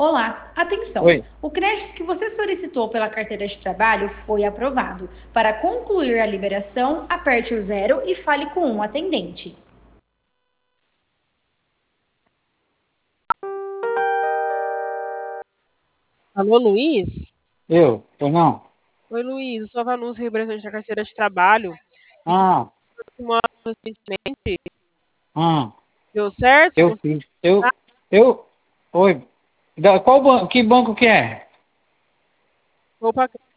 Olá, atenção! Oi. O crédito que você solicitou pela carteira de trabalho foi aprovado. Para concluir a liberação, aperte o zero e fale com um atendente. Alô, Luiz? Pois não? Oi, Luiz. Eu sou a Vanusa, representante da carteira de trabalho. E que Ah, uma recentemente ah, deu certo? eu Conseguiu fiz. tá? Oi. Qual banco, que banco que é? Opa,